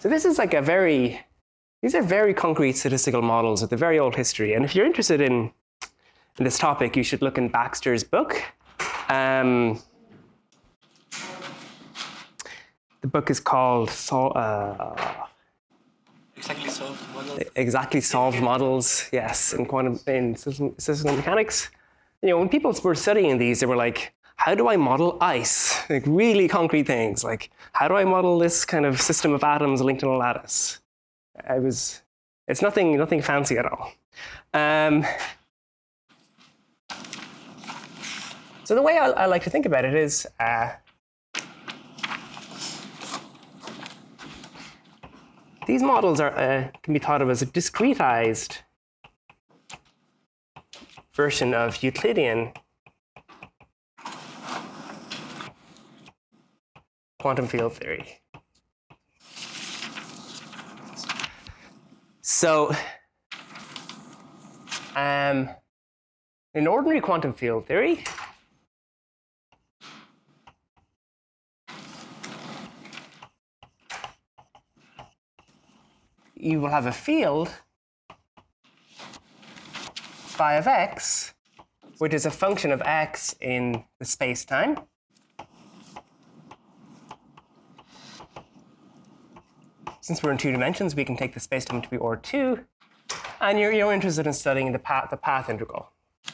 So this is like these are very concrete statistical models with a very old history. And if you're interested in this topic, you should look in Baxter's book. The book is called Exactly solved models. Exactly Solved Models, yes, in statistical mechanics. You know, when people were studying these, they were like, how do I model ice? Like really concrete things, like how do I model this kind of system of atoms linked in a lattice? It's nothing fancy at all. So the way I like to think about it is, these models can be thought of as a discretized version of Euclidean quantum field theory. So, in ordinary quantum field theory, you will have a field phi of x, which is a function of x in the space-time. Since we're in 2 dimensions, we can take the space-time to be order 2, and you're interested in studying the path integral.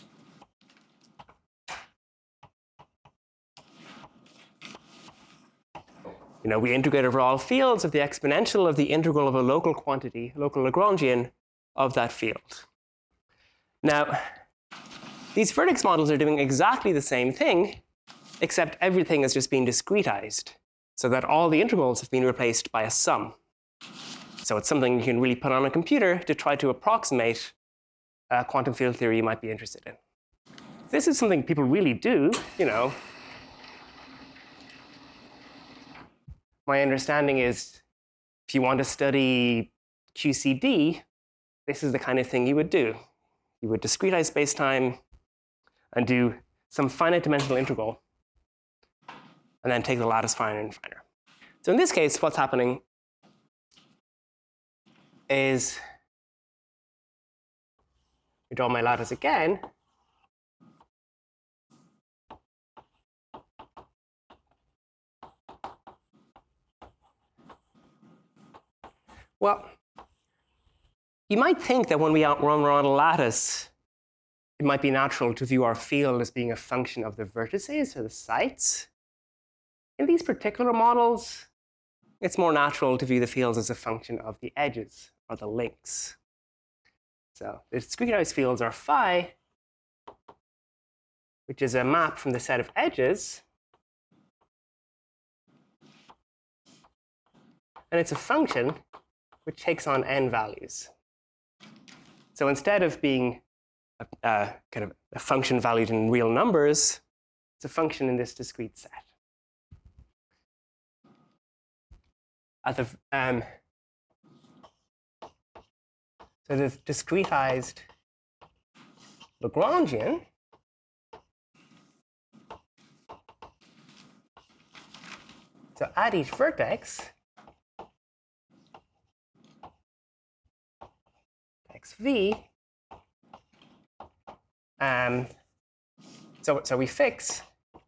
You know, we integrate over all fields of the exponential of the integral of a local quantity, local Lagrangian, of that field. Now, these vertex models are doing exactly the same thing, except everything has just been discretized, so that all the integrals have been replaced by a sum. So it's something you can really put on a computer to try to approximate quantum field theory you might be interested in. This is something people really do, you know. My understanding is if you want to study QCD, this is the kind of thing you would do. You would discretize spacetime and do some finite dimensional integral, and then take the lattice finer and finer. So in this case, what's happening is, I draw my lattice again. Well, you might think that when we're on a lattice, it might be natural to view our field as being a function of the vertices or the sites. In these particular models, it's more natural to view the fields as a function of the edges or the links. So the discretized fields are phi, which is a map from the set of edges, and it's a function which takes on n values. So instead of being kind of a function valued in real numbers, it's a function in this discrete set. So the discretized Lagrangian so at each vertex, xv, so we fix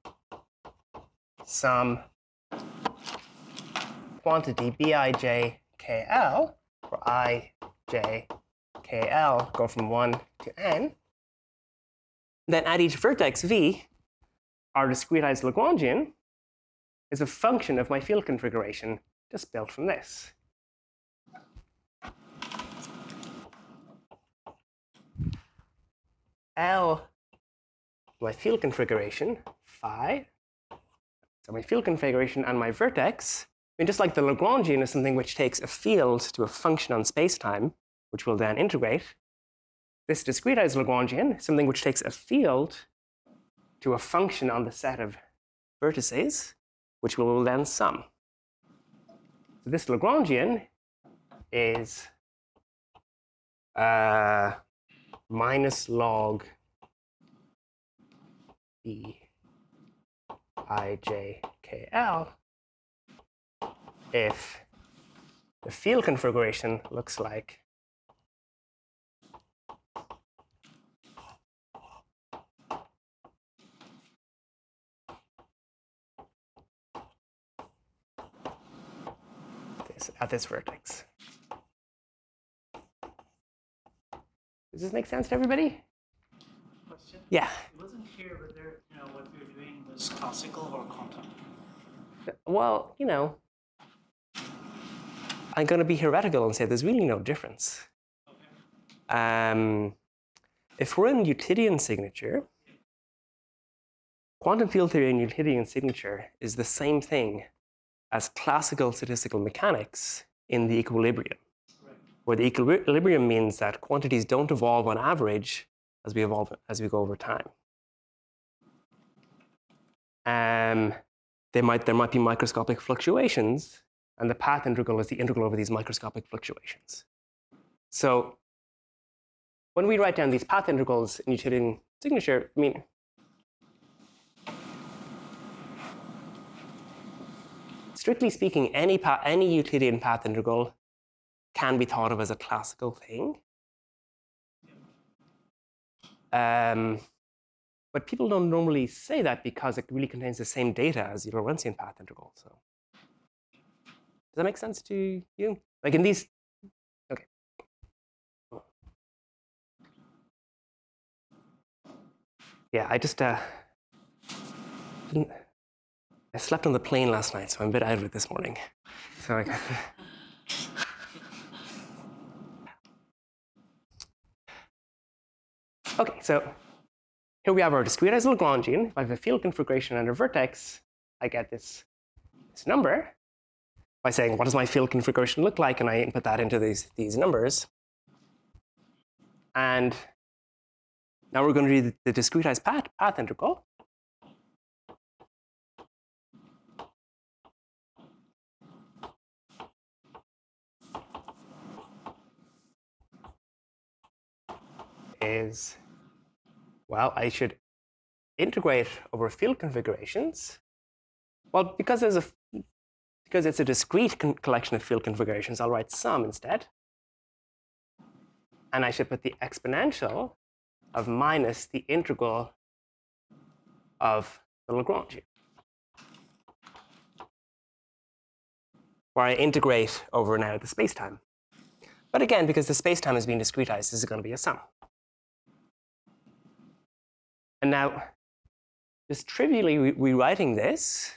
some quantity bij kl, where I, j, kl go from 1 to n. Then at each vertex v, our discretized Lagrangian is a function of my field configuration just built from this. L, my field configuration, phi. So my field configuration and my vertex. I mean, just like the Lagrangian is something which takes a field to a function on spacetime, which we'll then integrate. This discretized Lagrangian is something which takes a field to a function on the set of vertices, which we will then sum. So this Lagrangian is minus log b I j k l if the field configuration looks like this at this vertex. Does this make sense to everybody? Question? Yeah. It wasn't clear whether what we were doing was classical or quantum. Well, I'm going to be heretical and say there's really no difference. Okay. If we're in Euclidean signature, quantum field theory in Euclidean signature is the same thing as classical statistical mechanics in the equilibrium, Right. where the equilibrium means that quantities don't evolve on average as we go over time. There might be microscopic fluctuations, and the path integral is the integral over these microscopic fluctuations. So when we write down these path integrals in Euclidean signature, strictly speaking, any Euclidean path integral can be thought of as a classical thing. But people don't normally say that because it really contains the same data as the Lorentzian path integral. So does that make sense to you? Like in these, okay. Yeah, I just I slept on the plane last night, so I'm a bit out of it this morning. So okay, so here we have our discretized Lagrangian. If I have a field configuration and a vertex, I get this number by saying, what does my field configuration look like? And I input that into these numbers. And now we're going to do the discretized path integral. Well, I should integrate over field configurations. Well, because it's a discrete collection of field configurations, I'll write sum instead. And I should put the exponential of minus the integral of the Lagrangian, where I integrate over now the spacetime. But again, because the spacetime is being discretized, this is going to be a sum. And now, just trivially rewriting this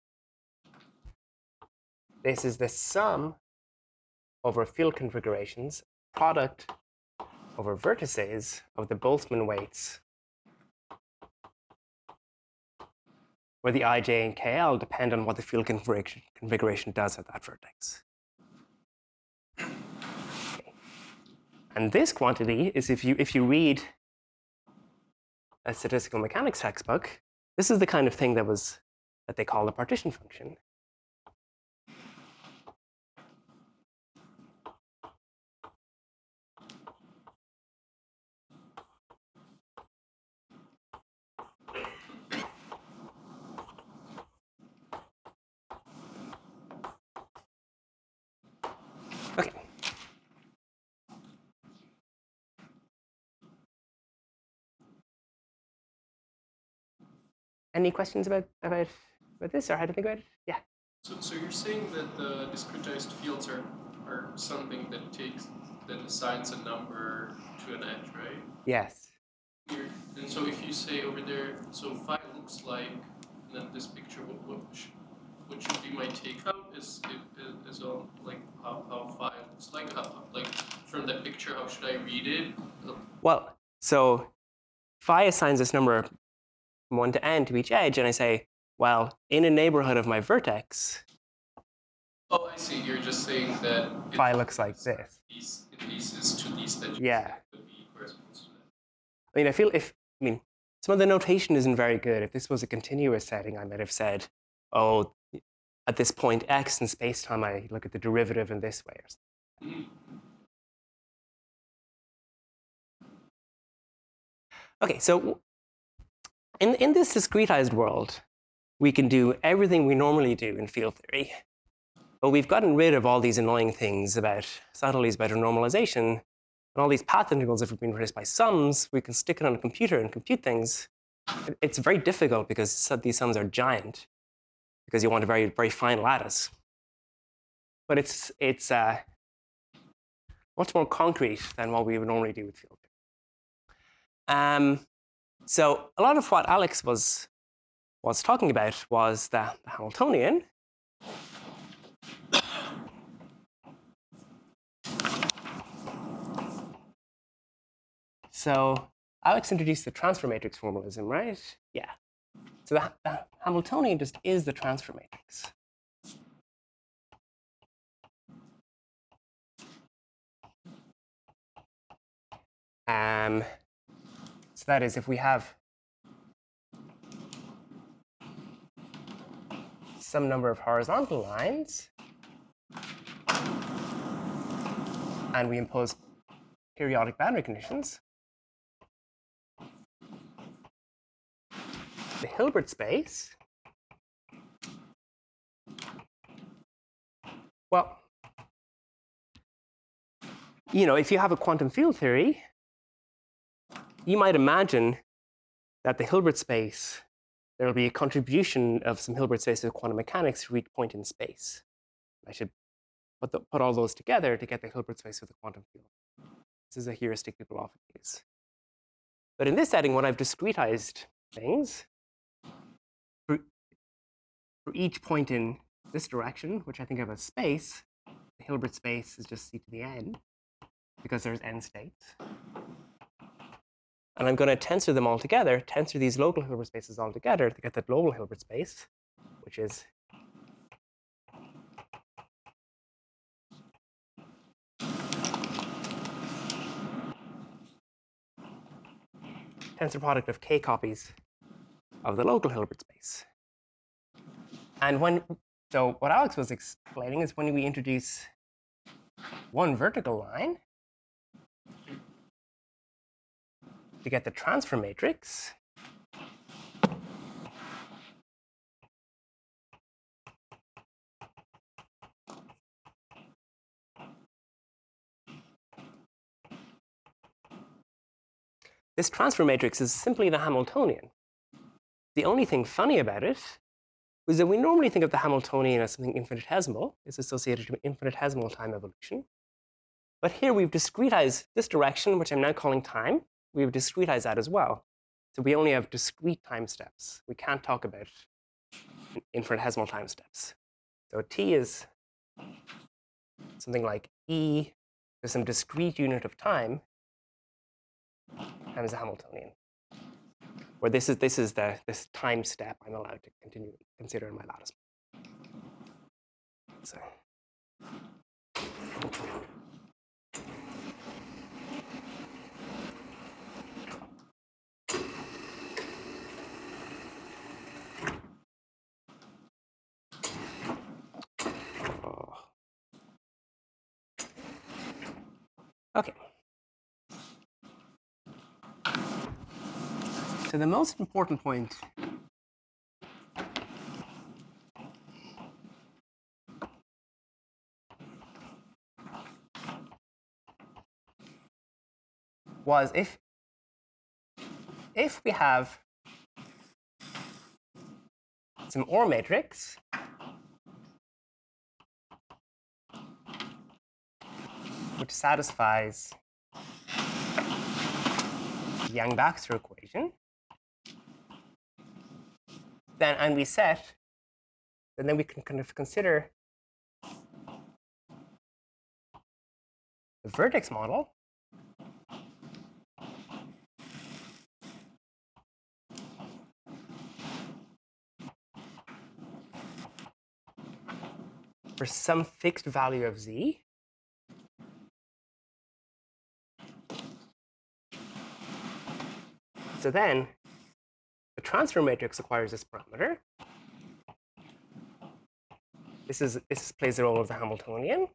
is the sum over field configurations, product over vertices of the Boltzmann weights, where the ij and kl depend on what the field configuration does at that vertex. Okay. And this quantity is, if you read a statistical mechanics textbook, this is the kind of thing that they call a partition function. Okay. Any questions about this, or how to think about it? Yeah. So you're saying that the discretized fields are something that assigns a number to an edge, right? Yes. And so if you say over there, so phi looks like, and then this picture, what should be my takeout is on like how phi looks like, like from that picture, how should I read it? Well, so phi assigns this number from 1 to n to each edge, and I say, well, in a neighborhood of my vertex. Oh, I see. You're just saying that Phi looks like this. These is to these that yeah. Could be corresponds to that. I mean, some of the notation isn't very good. If this was a continuous setting, I might have said, oh, at this point x in space-time, I look at the derivative in this way or something. Mm-hmm. Okay, so in this discretized world, we can do everything we normally do in field theory. But we've gotten rid of all these annoying things about subtleties about normalization, and all these path integrals have been replaced by sums. We can stick it on a computer and compute things. It's very difficult because these sums are giant, because you want a very, very fine lattice. But it's much more concrete than what we would normally do with field theory. So a lot of what Alex was talking about was the Hamiltonian. So Alex introduced the transfer matrix formalism, right? Yeah. So the Hamiltonian just is the transfer matrix. So that is, if we have some number of horizontal lines, and we impose periodic boundary conditions, the Hilbert space, well, if you have a quantum field theory, you might imagine that the Hilbert space, there will be a contribution of some Hilbert space to quantum mechanics for each point in space. I should put all those together to get the Hilbert space for the quantum field. This is a heuristic people often use. But in this setting, when I've discretized things, for each point in this direction, which I think of as space, the Hilbert space is just c to the n, because there's n states. And I'm going to tensor them all together, tensor these local Hilbert spaces all together to get the global Hilbert space, which is tensor product of k copies of the local Hilbert space. And so what Alex was explaining is when we introduce one vertical line to get the transfer matrix, this transfer matrix is simply the Hamiltonian. The only thing funny about it is that we normally think of the Hamiltonian as something infinitesimal. It's associated to infinitesimal time evolution. But here we've discretized this direction, which I'm now calling time. We've discretized that as well. So we only have discrete time steps. We can't talk about infinitesimal time steps. So t is something like e to some discrete unit of time times the Hamiltonian, where this is this time step I'm allowed to consider in my lattice. So. Okay. So the most important point was if we have some OR matrix which satisfies the Yang-Baxter equation, and we set, and then we can kind of consider the vertex model for some fixed value of z. So then the transfer matrix acquires this parameter. This plays the role of the Hamiltonian.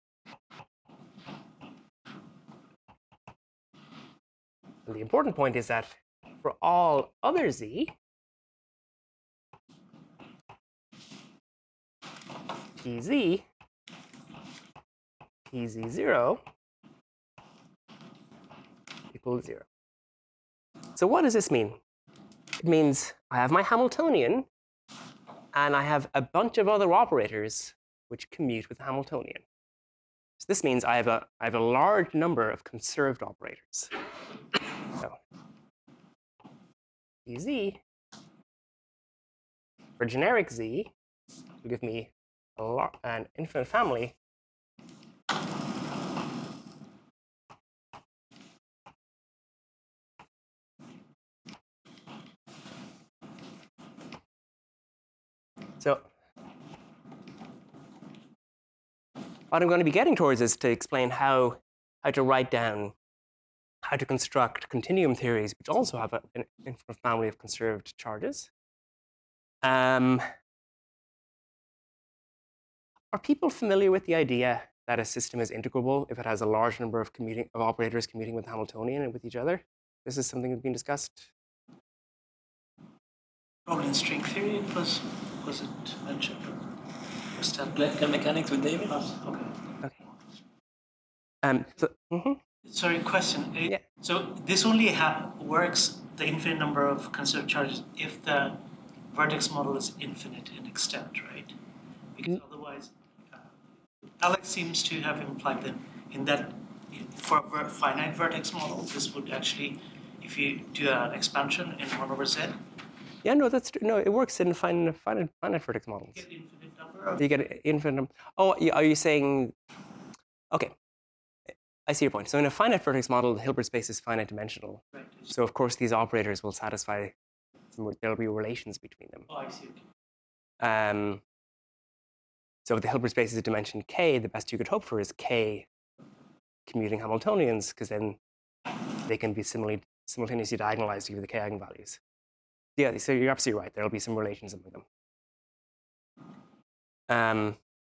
And the important point is that for all other z, tz, tz0 equals 0. So what does this mean? It means I have my Hamiltonian, and I have a bunch of other operators which commute with the Hamiltonian. So this means I have a large number of conserved operators. So z for generic z will give me an infinite family So what I'm going to be getting towards is to explain how to write down, how to construct continuum theories, which also have an infinite family of conserved charges. Are people familiar with the idea that a system is integrable if it has a large number of operators commuting with Hamiltonian and with each other? This is something that's been discussed. Probably in string theory was it mentioned? Was that Electrical mechanics with David? okay. Okay. Sorry, question. Yeah. So this only works, the infinite number of conserved charges, if the vertex model is infinite in extent, right? Because otherwise, Alex seems to have implied that for a finite vertex model, this would actually, if you do an expansion in 1 over z, Yeah, no, that's true. No, it works in finite vertex models. you get infinite number of. You get infinite number. Oh, are you saying? Okay, I see your point. So in a finite vertex model, the Hilbert space is finite dimensional. Right. So of course these operators will satisfy. There'll be relations between them. Oh, I see. Okay. So if the Hilbert space is a dimension k, the best you could hope for is k commuting Hamiltonians, because then they can be simultaneously diagonalized to give the k eigenvalues. Yeah, so you're absolutely right. There'll be some relations among them.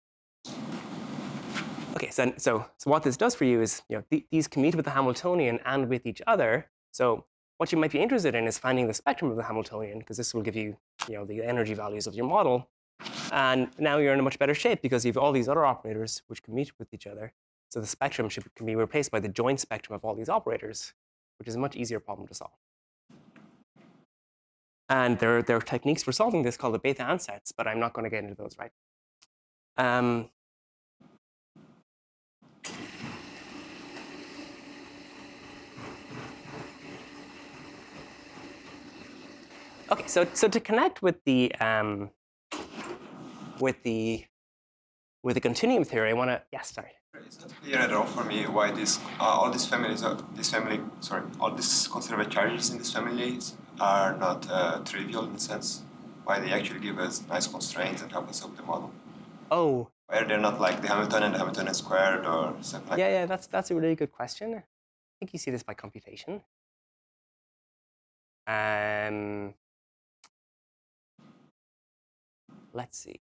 Okay, so what this does for you is, these commute with the Hamiltonian and with each other. So what you might be interested in is finding the spectrum of the Hamiltonian, because this will give you, the energy values of your model. And now you're in a much better shape because you have all these other operators which commute with each other. So the spectrum can be replaced by the joint spectrum of all these operators, which is a much easier problem to solve. And there are techniques for solving this called the Bethe ansatz, but I'm not going to get into those right now. Okay, so to connect with the continuum theory, I want to sorry. It's not clear at all for me why all these conserved charges in these families are not trivial in the sense why they actually give us nice constraints and help us solve the model. Oh. Why are they not like the Hamiltonian squared or something like that? Yeah, that's a really good question. I think you see this by computation. Let's see.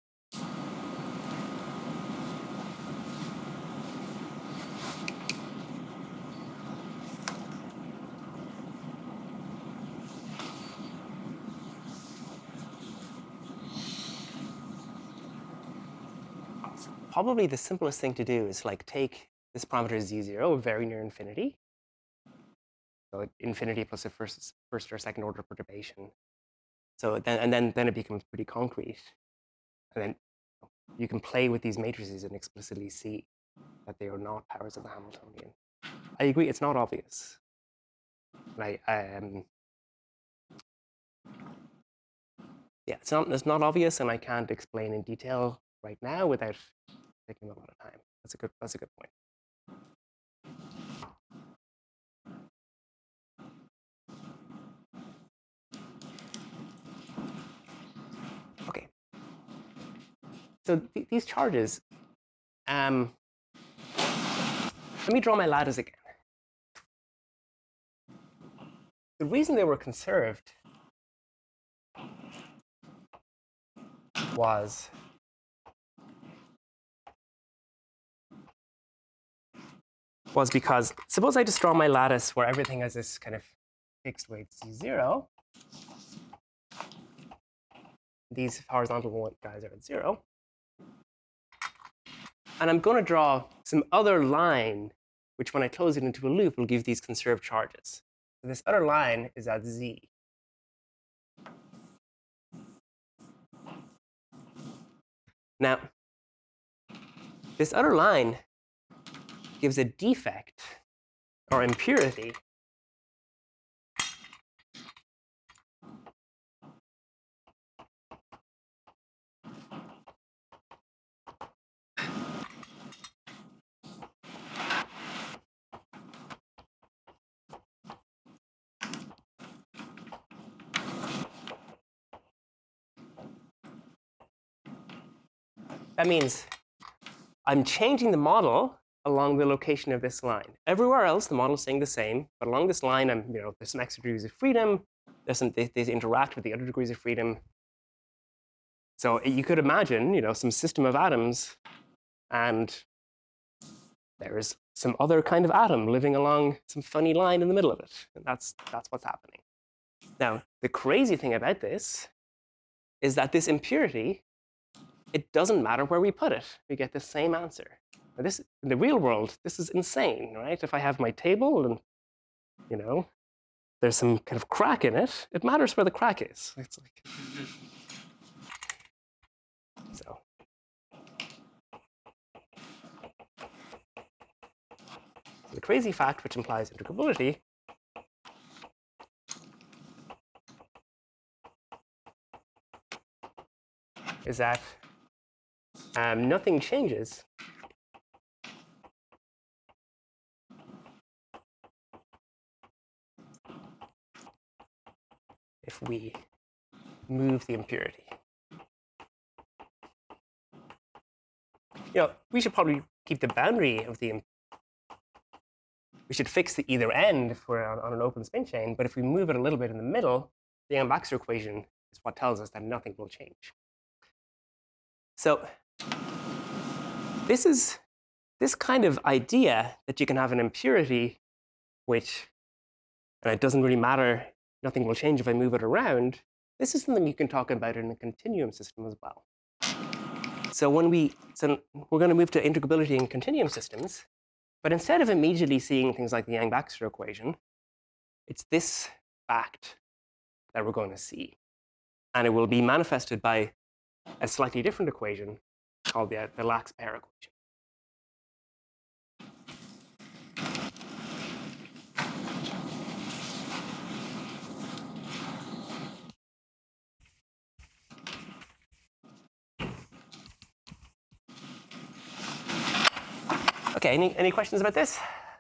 Probably the simplest thing to do is take this parameter z0, very near infinity. So infinity plus a first or second order perturbation. So then it becomes pretty concrete. And then you can play with these matrices and explicitly see that they are not powers of the Hamiltonian. I agree, it's not obvious. Yeah, it's not obvious, and I can't explain in detail right now without taking a lot of time. That's a good point. Okay. So these charges, let me draw my lattice again. The reason they were conserved was because, suppose I just draw my lattice where everything has this kind of fixed weight C0. These horizontal guys are at 0. And I'm going to draw some other line, which when I close it into a loop will give these conserved charges. So this other line is at z. Now, this other line gives a defect or impurity that means I'm changing the model along the location of this line. Everywhere else, the model is staying the same, but along this line, there's some extra degrees of freedom. They interact with the other degrees of freedom. So you could imagine, some system of atoms, and there is some other kind of atom living along some funny line in the middle of it. And that's what's happening. Now, the crazy thing about this is that this impurity, it doesn't matter where we put it. We get the same answer. Now in the real world, this is insane, right? If I have my table and, there's some kind of crack in it, it matters where the crack is. It's like, so. The crazy fact, which implies integrability, is that nothing changes if we move the impurity. We should probably keep the boundary of the. We should fix the either end if we're on an open spin chain, but if we move it a little bit in the middle, the Yang-Baxter equation is what tells us that nothing will change. So this kind of idea that you can have an impurity which, and it doesn't really matter, nothing will change if I move it around, this is something you can talk about in a continuum system as well. So we're going to move to integrability in continuum systems, but instead of immediately seeing things like the Yang-Baxter equation, it's this fact that we're going to see. And it will be manifested by a slightly different equation called the Lax pair equation. Okay, any questions about this?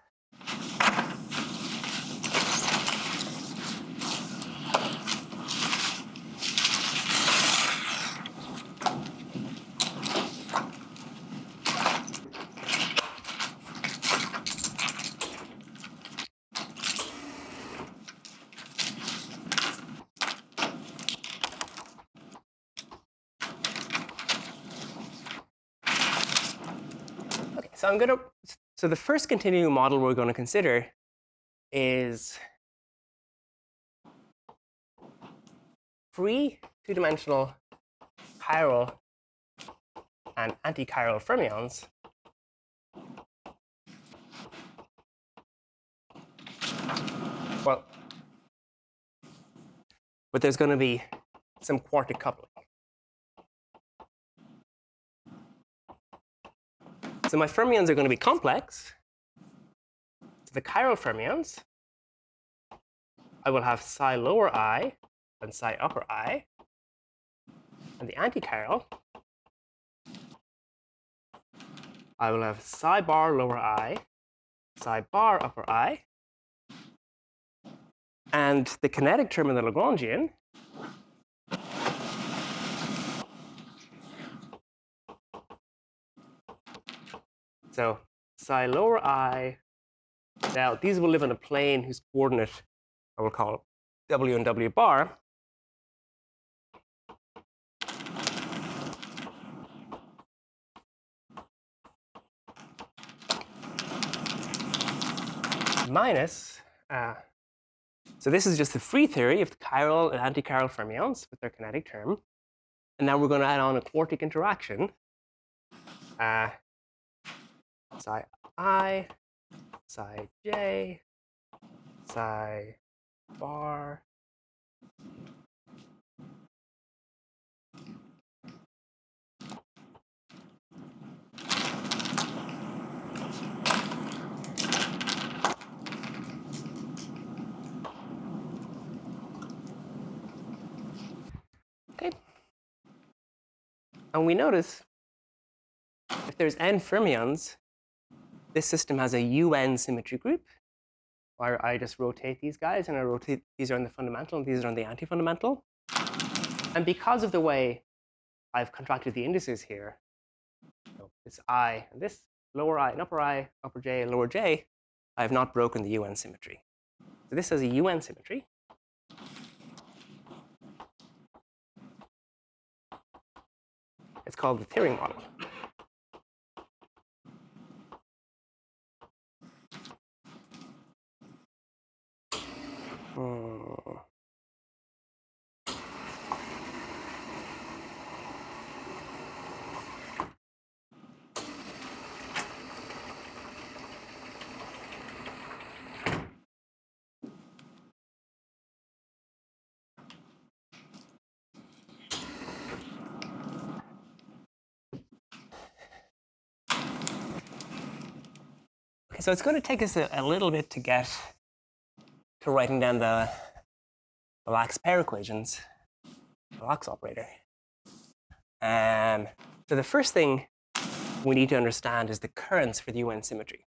So the first continuum model we're going to consider is free two-dimensional chiral and antichiral fermions but there's going to be some quartic coupling. So my fermions are going to be complex. So the chiral fermions, I will have psi lower I and psi upper I. And the antichiral, I will have psi bar lower I, psi bar upper I. And the kinetic term in the Lagrangian so psi lower I, now these will live on a plane whose coordinate I will call W and W bar. Minus, so this is just the free theory of the chiral and antichiral fermions with their kinetic term. And now we're going to add on a quartic interaction psi I, psi j, psi bar. Okay. And we notice if there's n fermions, this system has a UN symmetry group, where I just rotate these guys, and I rotate these are on the fundamental, and these are on the anti-fundamental. And because of the way I've contracted the indices here, so this I and this lower I and upper J and lower J, I have not broken the UN symmetry. So this has a UN symmetry. It's called the Thirring model. Okay, so it's going to take us a little bit to get to writing down the Lax pair equations, the Lax operator. So the first thing we need to understand is the currents for the UN symmetry.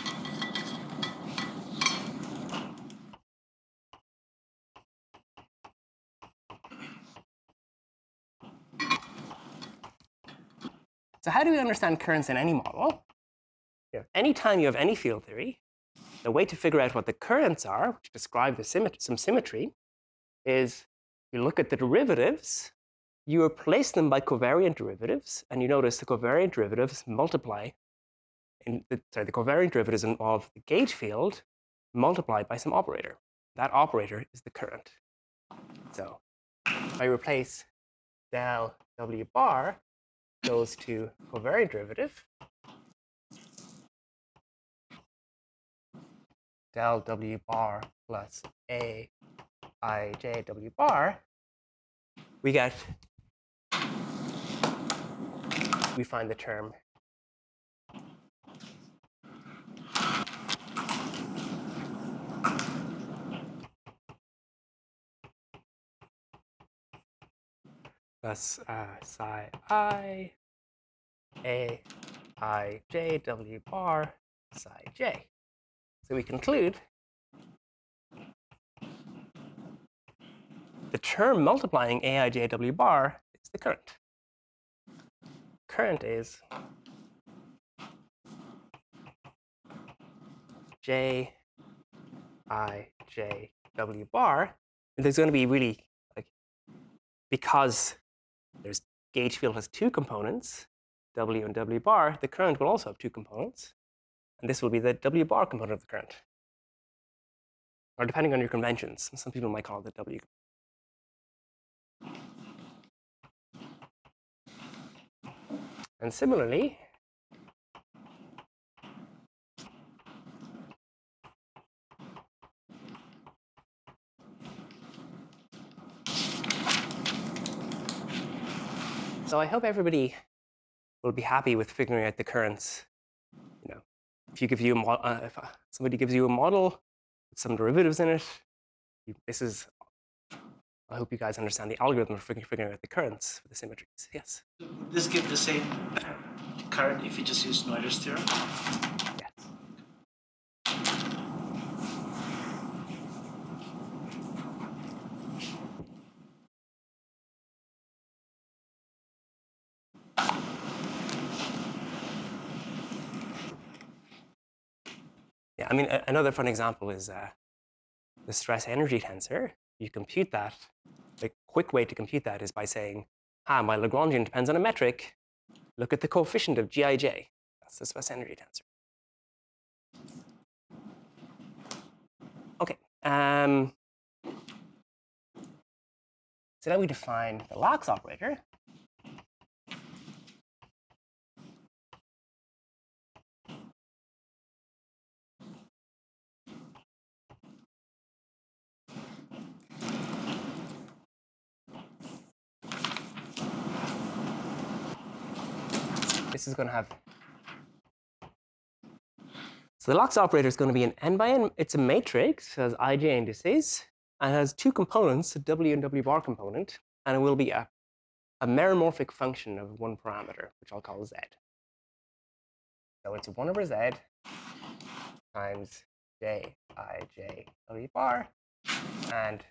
So how do we understand currents in any model? Anytime you have any field theory, the way to figure out what the currents are, which describe the some symmetry, is you look at the derivatives, you replace them by covariant derivatives, and you notice the covariant derivatives multiply. The covariant derivatives involve the gauge field multiplied by some operator. That operator is the current. So I replace del W bar goes to covariant derivative, del W bar plus A I J W bar, we find the term plus psi I A I J W bar psi j. So we conclude the term multiplying AIJW bar is the current. Current is JIJW bar. And there's going to be really, because there's gauge field has two components, W and W bar, the current will also have two components. And this will be the W bar component of the current. Or depending on your conventions, some people might call it the W. And similarly, so I hope everybody will be happy with figuring out the currents. If you give you if somebody gives you a model with some derivatives in it, I hope you guys understand the algorithm for figuring out the currents for the symmetries. Yes? Would this give the same current if you just use Noether's theorem? Yes. Yeah, I mean, another fun example is the stress energy tensor. You compute that. The quick way to compute that is by saying, my Lagrangian depends on a metric. Look at the coefficient of Gij. That's the stress energy tensor. Okay. So now we define the Lax operator. this is going to have. So the Lax operator is going to be an n by n. It's a matrix, has ij indices, and has two components, a w and w bar component, and it will be a meromorphic function of one parameter, which I'll call z. So it's 1 over z times j ij w bar, and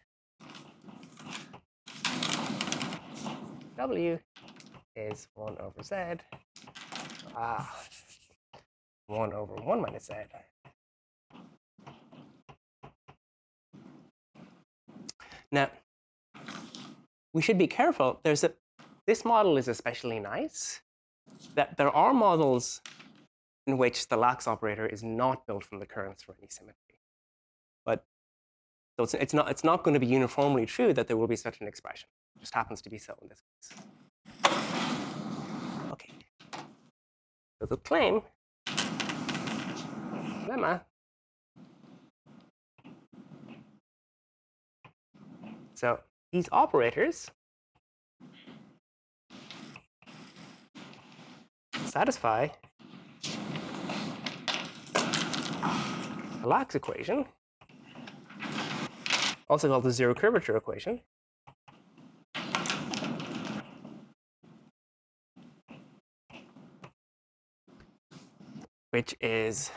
w is 1 over z. 1 over 1 minus z. Now, we should be careful. This model is especially nice. That there are models in which the Lax operator is not built from the currents for any symmetry. But so it's not going to be uniformly true that there will be such an expression. It just happens to be so in this case. Okay. So the claim, lemma, so these operators satisfy the Lax equation, also called the zero curvature equation, which is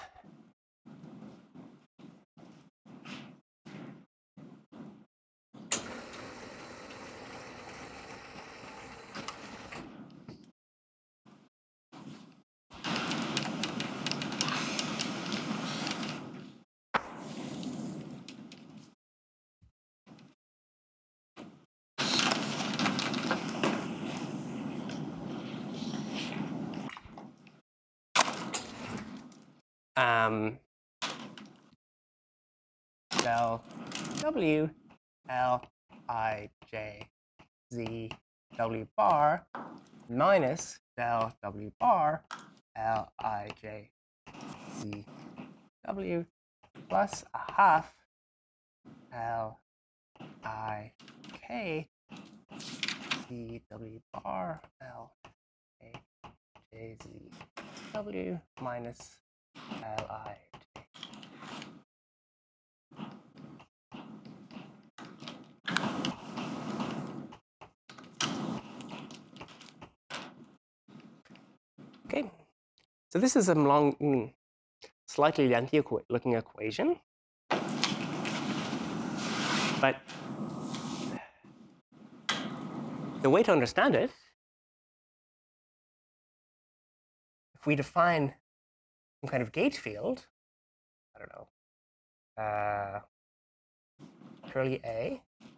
del w l I j z w bar minus del w bar l I j z w plus a half l I k z w bar l a j z w minus l I. Okay, so this is a long, slightly lengthy looking equation, but the way to understand it, if we define some kind of gauge field, I don't know, curly A,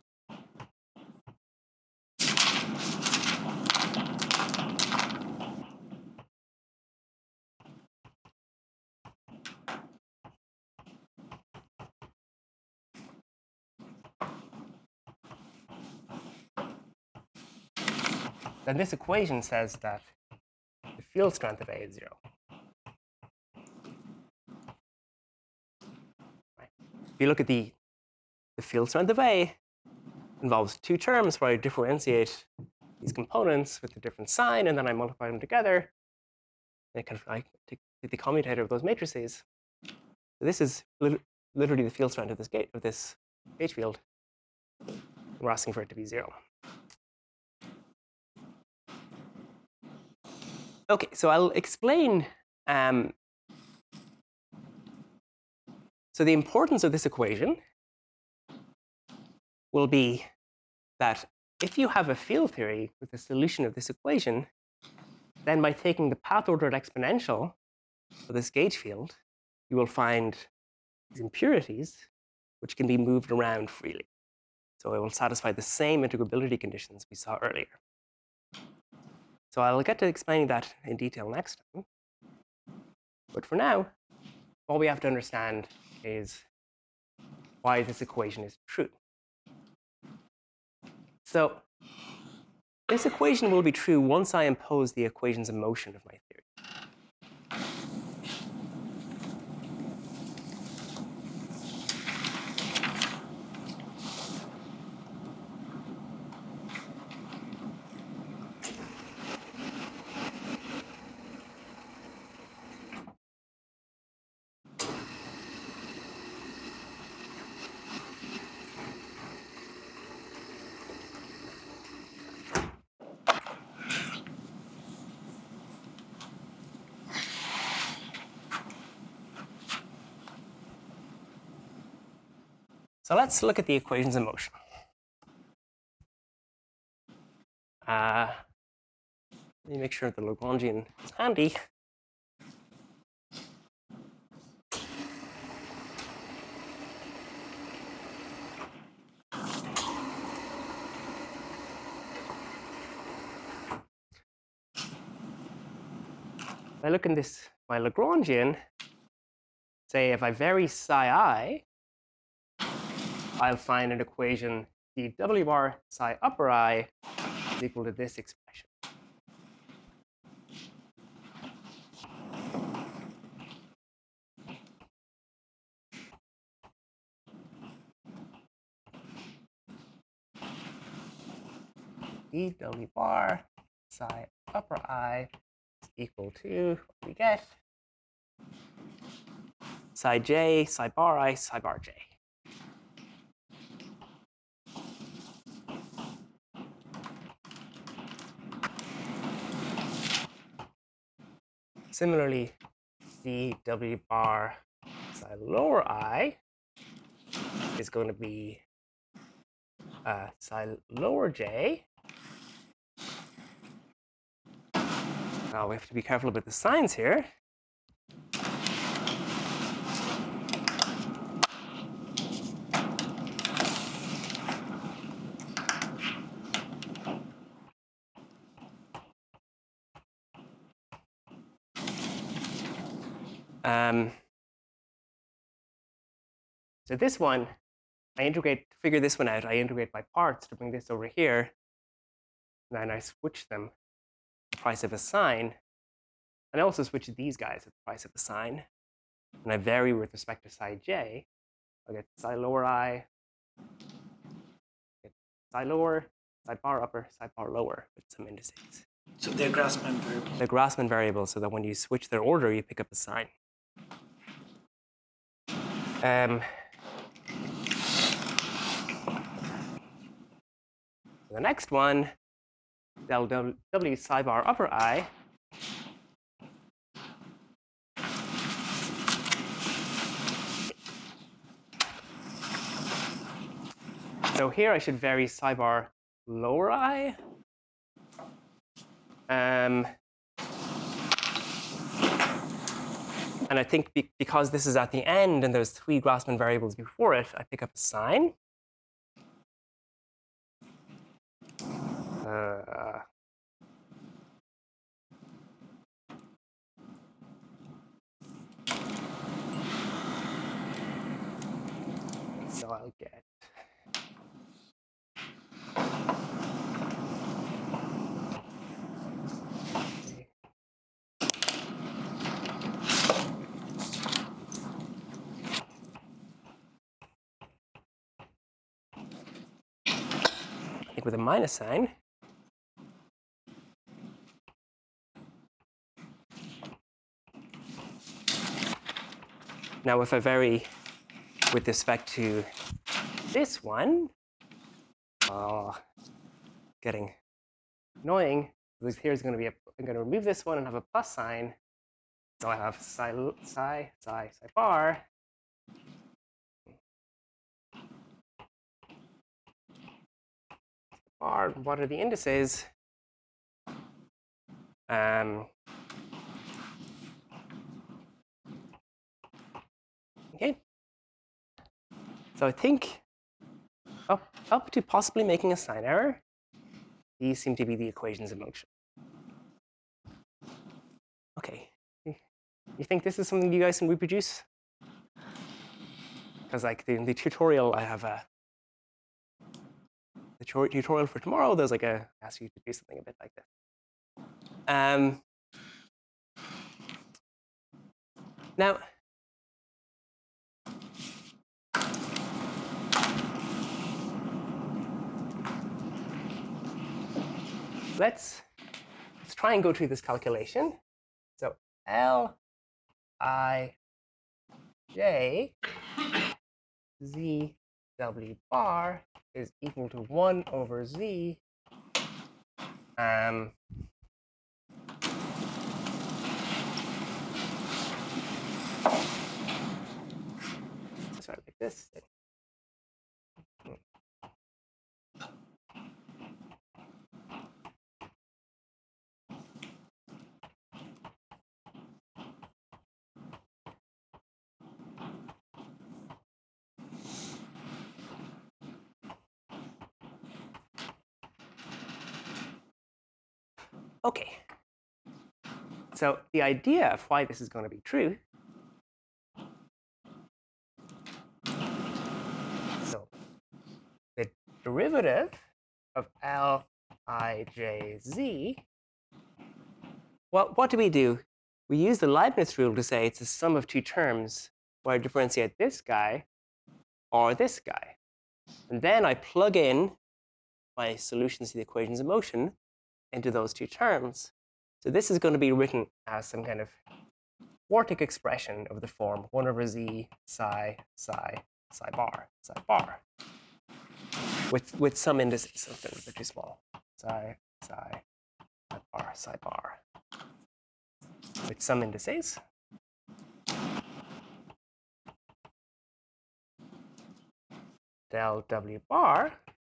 then this equation says that the field strength of A is 0. Right. If you look at the field strength of A, involves two terms where I differentiate these components with a different sign, and then I multiply them together. And I take the commutator of those matrices. So this is literally the field strength of this gauge field. We're asking for it to be 0. Okay, so I'll explain. So the importance of this equation will be that if you have a field theory with a solution of this equation, then by taking the path-ordered exponential for this gauge field, you will find these impurities which can be moved around freely. So it will satisfy the same integrability conditions we saw earlier. So I'll get to explaining that in detail next time. But for now, all we have to understand is why this equation is true. So this equation will be true once I impose the equations of motion of my theory. So let's look at the equations of motion. Let me make sure the Lagrangian is handy. If I look in this, my Lagrangian, say if I vary psi I, I'll find an equation dw bar psi upper I is equal to this expression. dw bar psi upper I is equal to what we get. Psi j, psi bar I, psi bar j. Similarly, dw bar psi lower I is going to be psi lower j. Now we have to be careful about the signs here. So this one, to figure this one out, I integrate by parts to bring this over here. And then I switch them the price of a sine. And I also switch these guys at the price of a sine. And I vary with respect to psi j. I'll get psi lower I, get psi lower, psi bar upper, psi bar lower with some indices. So they're Grassmann variables. They're Grassmann variables, so that when you switch their order, you pick up a sign. The next one, del w psi bar upper I, so here I should vary psi bar lower I. And I think because this is at the end and there's 3 Grassmann variables before it, I pick up a sign. So I'll get with a minus sign. Now, if I vary with respect to this one, getting annoying, because here's going to be I'm going to remove this one and have a plus sign. So I have psi bar. Bar, what are the indices? Okay. So I think up to possibly making a sign error, these seem to be the equations of motion. Okay. You think this is something you guys can reproduce? Because like the tutorial, I have the tutorial for tomorrow. There's like ask you to do something a bit like this. Now, let's try and go through this calculation. So L I J Z W bar is equal to 1 over Z. Sorry, like this. Okay. So the idea of why this is going to be true. So the derivative of Lijz. Well, what do? We use the Leibniz rule to say it's the sum of two terms where I differentiate this guy or this guy. And then I plug in my solutions to the equations of motion into those two terms. So this is going to be written as some kind of quartic expression of the form 1 over z psi bar with some indices, something a bit too small. Psi bar with some indices. Del W bar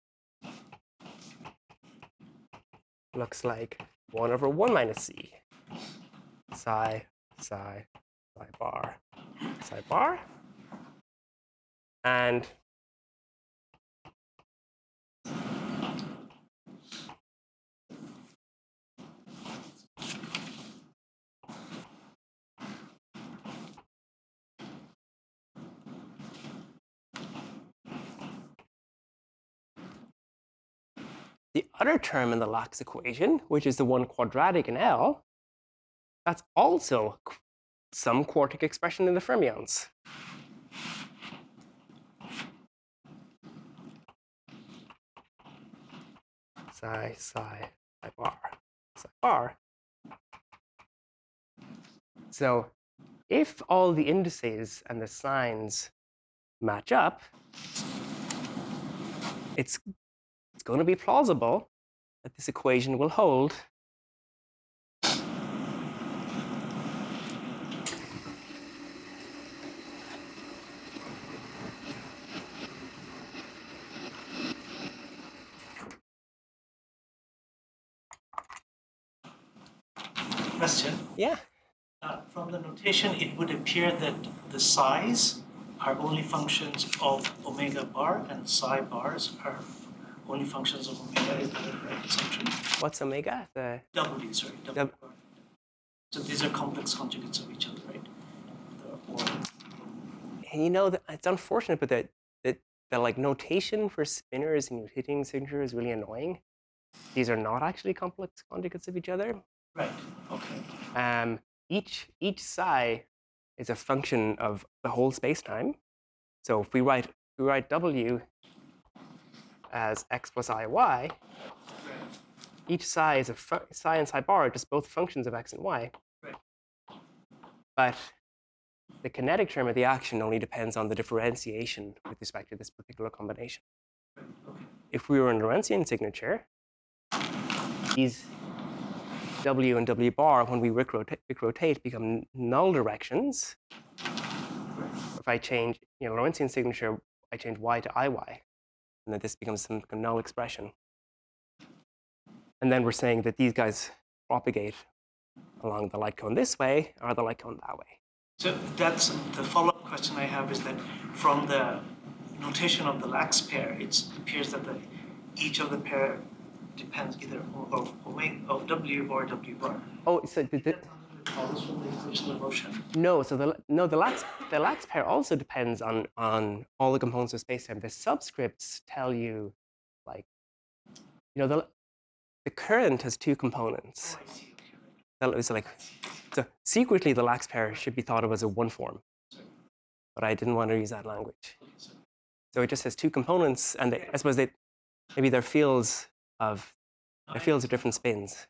looks like 1 over 1 minus c psi bar. And the other term in the Lax equation, which is the one quadratic in L, that's also some quartic expression in the fermions. Psi bar. So if all the indices and the signs match up, it's going to be plausible that this equation will hold. Question. Yeah. From the notation, it would appear that the psi's are only functions of omega bar and psi bars are only functions of omega. Is that a correct assumption? What's omega? The W, sorry. W bar. So these are complex conjugates of each other, right? You know, it's unfortunate, but the like notation for spinors and Euclidean signature is really annoying. These are not actually complex conjugates of each other. Right. Okay. Each psi is a function of the whole spacetime. So if we write W as x plus iy, each psi is psi and psi bar are just both functions of x and y. Right. But the kinetic term of the action only depends on the differentiation with respect to this particular combination. Right. Okay. If we were in Lorentzian signature, these W and W bar, when we rotate, become null directions. If I change, Lorentzian signature, I change y to iy, and then this becomes some null expression. And then we're saying that these guys propagate along the light cone this way or the light cone that way. So that's the follow-up question I have is that from the notation of the Lax pair, it appears that each of the pair depends either of W or W bar. Oh, so Follows from the equation of motion. No, so the Lax pair also depends on all the components of spacetime. The subscripts tell you, like, the current has two components. Oh, I see. Okay, right. It's like, so secretly the Lax pair should be thought of as a one form, but I didn't want to use that language. Okay, So it just has two components, and I suppose maybe they're fields of different spins.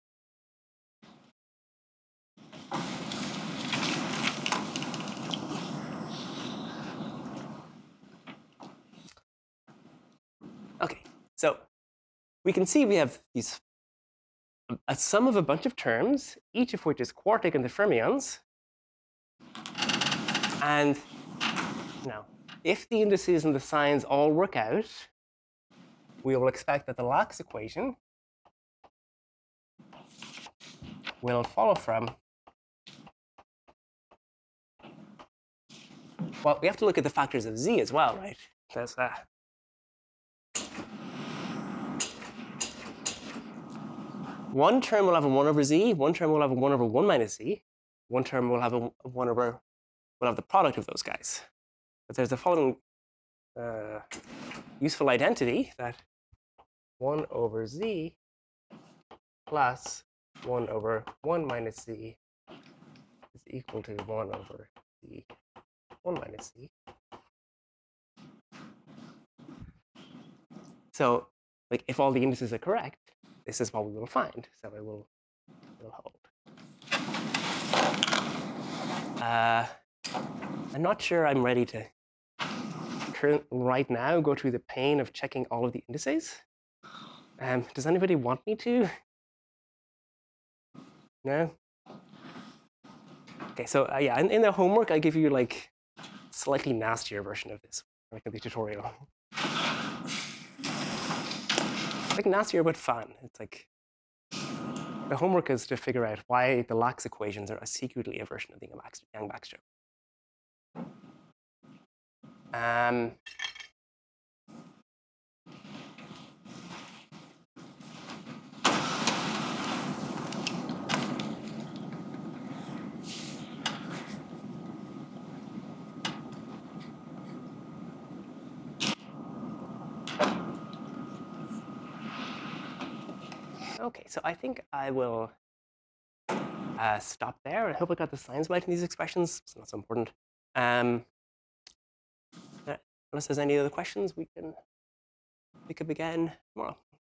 Okay, so we can see we have a sum of a bunch of terms, each of which is quartic in the fermions. And now, if the indices and the signs all work out, we will expect that the Lax equation will follow from, well, we have to look at the factors of z as well, right? There's that. one term will have a 1 over z, one term will have a 1 over 1 minus z, one term will have a 1 over, will have the product of those guys. But there's the following useful identity that 1 over z plus 1 over 1 minus z is equal to 1 over z 1 minus z. So, like, if all the indices are correct, this is what we will find. So it will hold. I'm not sure I'm ready to right now go through the pain of checking all of the indices. Does anybody want me to? No? Okay, so yeah, in the homework, I give you like slightly nastier version of this, like in the tutorial. Like nastier but fun. It's like the homework is to figure out why the Lax equations are secretly a version of the Yang-Bax joke. Okay, so I think I will stop there. I hope I got the signs right in these expressions. It's not so important. Unless there's any other questions, we can pick up again tomorrow.